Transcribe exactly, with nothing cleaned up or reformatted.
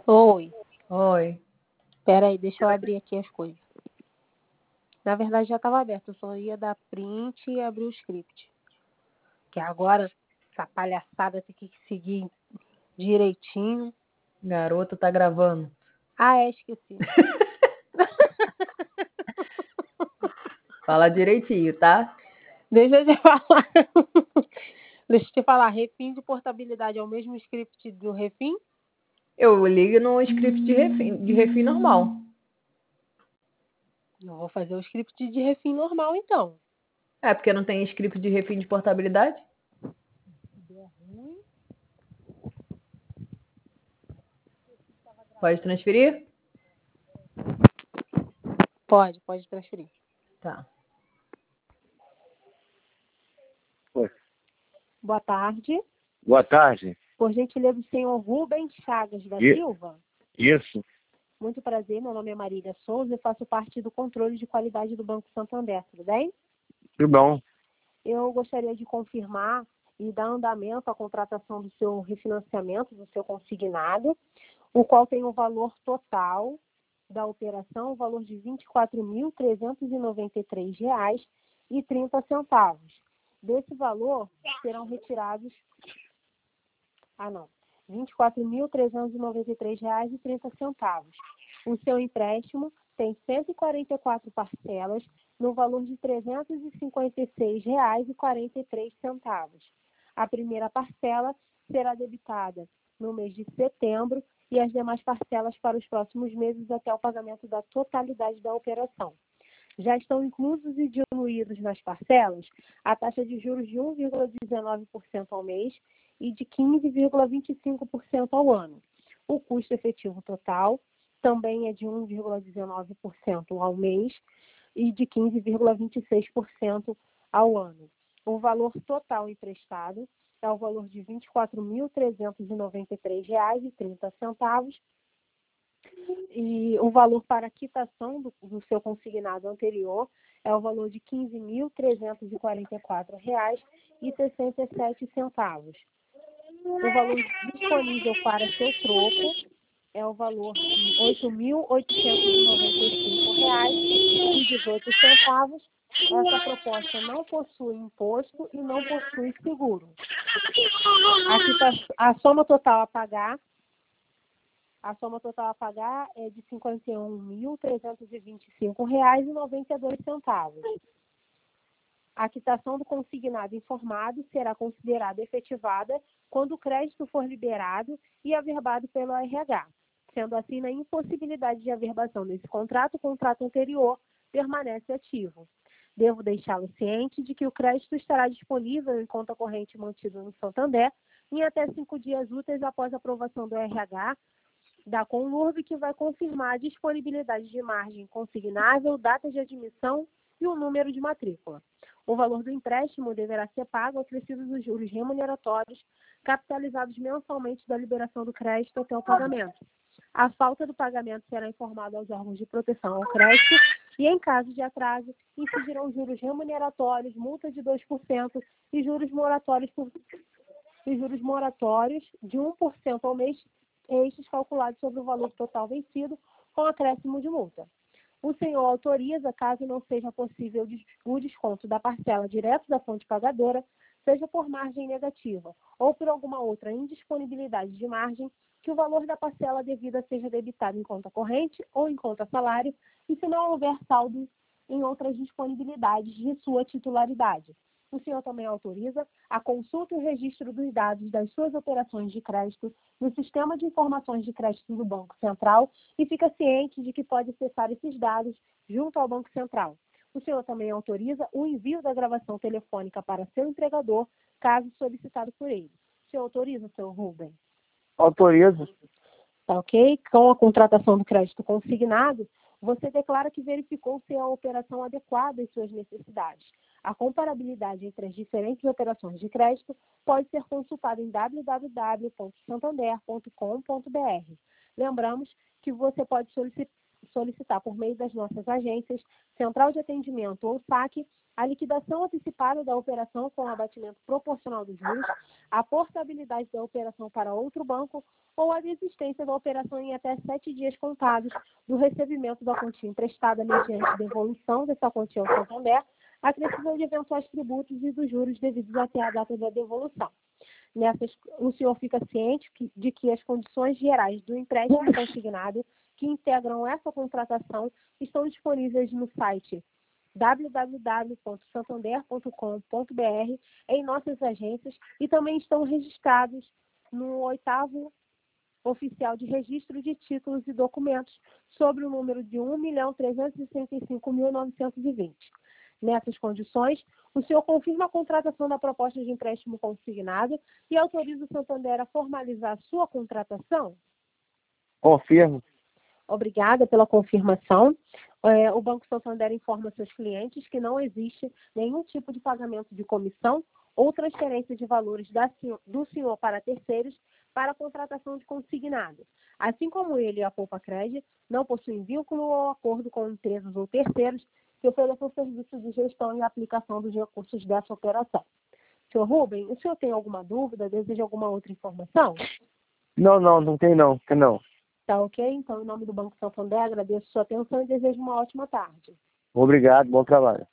Oi, Oi. pera aí, deixa eu abrir aqui as coisas. Na verdade já estava aberto, eu só ia dar print e abrir o script. Que agora, essa palhaçada tem que seguir direitinho. Garota tá gravando. Ah, é, esqueci. Fala direitinho, tá? Deixa eu te falar. Deixa eu te falar, refim de portabilidade é o mesmo script do refim? Eu ligo no script de refim, de refim normal. Eu vou fazer o script de refim normal, então. É, porque não tem script de refim de portabilidade? Se der ruim. Pode transferir? Pode, pode transferir. Tá. Oi. Boa tarde. Boa tarde. Por gentileza, o senhor Rubens Chagas da I- Silva? Isso. Muito prazer, meu nome é Marília Souza e faço parte do controle de qualidade do Banco Santander, tudo bem? Tudo bom. Eu gostaria de confirmar e dar andamento à contratação do seu refinanciamento, do seu consignado, o qual tem o valor total da operação, o valor de vinte e quatro mil trezentos e noventa e três reais e trinta centavos. Desse valor serão retirados... Ah, não. vinte e quatro mil trezentos e noventa e três reais e trinta centavos. O seu empréstimo tem cento e quarenta e quatro parcelas no valor de trezentos e cinquenta e seis reais e quarenta e três centavos. A primeira parcela será debitada no mês de setembro e as demais parcelas para os próximos meses até o pagamento da totalidade da operação. Já estão inclusos e diluídos nas parcelas a taxa de juros de um vírgula dezenove por cento ao mês e de quinze vírgula vinte e cinco por cento ao ano. O custo efetivo total também é de um vírgula dezenove por cento ao mês e de quinze vírgula vinte e seis por cento ao ano. O valor total emprestado é o valor de vinte e quatro mil trezentos e noventa e três reais e trinta centavos e o valor para a quitação do, do seu consignado anterior é o valor de quinze mil trezentos e quarenta e quatro reais e sessenta e sete centavos. O valor disponível para seu troco é o valor de oito mil oitocentos e noventa e cinco reais e dezoito centavos. Essa proposta não possui imposto e não possui seguro. A, quita- a soma total a pagar A soma total a pagar é de cinquenta e um mil trezentos e vinte e cinco reais e noventa e dois centavos. A quitação do consignado informado será considerada efetivada quando o crédito for liberado e averbado pelo R H. Sendo assim, na impossibilidade de averbação desse contrato, o contrato anterior permanece ativo. Devo deixá-lo ciente de que o crédito estará disponível em conta corrente mantida no Santander em até cinco dias úteis após a aprovação do R H da Conlurb, que vai confirmar a disponibilidade de margem consignável, data de admissão e o número de matrícula. O valor do empréstimo deverá ser pago acrescidos os juros remuneratórios capitalizados mensalmente da liberação do crédito até o pagamento. A falta do pagamento será informada aos órgãos de proteção ao crédito e, em caso de atraso, incidirão juros remuneratórios, multa de dois por cento e juros moratórios, por... e juros moratórios de um por cento ao mês, estes calculados sobre o valor total vencido, com acréscimo de multa. O senhor autoriza, caso não seja possível o desconto da parcela direto da fonte pagadora, seja por margem negativa ou por alguma outra indisponibilidade de margem, que o valor da parcela devida seja debitado em conta corrente ou em conta salário, e se não houver saldo em outras disponibilidades de sua titularidade. O senhor também autoriza a consulta e o registro dos dados das suas operações de crédito no Sistema de Informações de Crédito do Banco Central e fica ciente de que pode acessar esses dados junto ao Banco Central. O senhor também autoriza o envio da gravação telefônica para seu empregador, caso solicitado por ele. O senhor autoriza, senhor Rubem? Autorizo. Tá ok? Com a contratação do crédito consignado, você declara que verificou se a operação adequada às suas necessidades. A comparabilidade entre as diferentes operações de crédito pode ser consultada em w w w ponto santander ponto com ponto b r. Lembramos que você pode solicitar por meio das nossas agências, Central de Atendimento ou S A C, a liquidação antecipada da operação com abatimento proporcional dos juros, a portabilidade da operação para outro banco ou a desistência da operação em até sete dias contados do recebimento da quantia emprestada mediante devolução dessa quantia ao Santander, acrescido de eventuais tributos e dos juros devidos até a data da devolução. Nessas, o senhor fica ciente que, de que as condições gerais do empréstimo consignado que integram essa contratação estão disponíveis no site w w w ponto santander ponto com ponto b r em nossas agências e também estão registrados no oitavo oficial de registro de títulos e documentos sobre o número de um milhão trezentos e sessenta e cinco mil novecentos e vinte. Nessas condições, o senhor confirma a contratação da proposta de empréstimo consignado e autoriza o Santander a formalizar a sua contratação? Confirmo. Obrigada pela confirmação. É, o Banco Santander informa seus clientes que não existe nenhum tipo de pagamento de comissão ou transferência de valores da, do senhor para terceiros para a contratação de consignado. Assim como ele e a Poupa Cred não possuem vínculo ou acordo com empresas ou terceiros que ofereçam serviços de gestão e aplicação dos recursos dessa operação. senhor Rubem, o senhor tem alguma dúvida? Deseja alguma outra informação? Não, não, não tem não, tem não. Tá ok? Então, em nome do Banco Santander, agradeço a sua atenção e desejo uma ótima tarde. Obrigado, bom trabalho.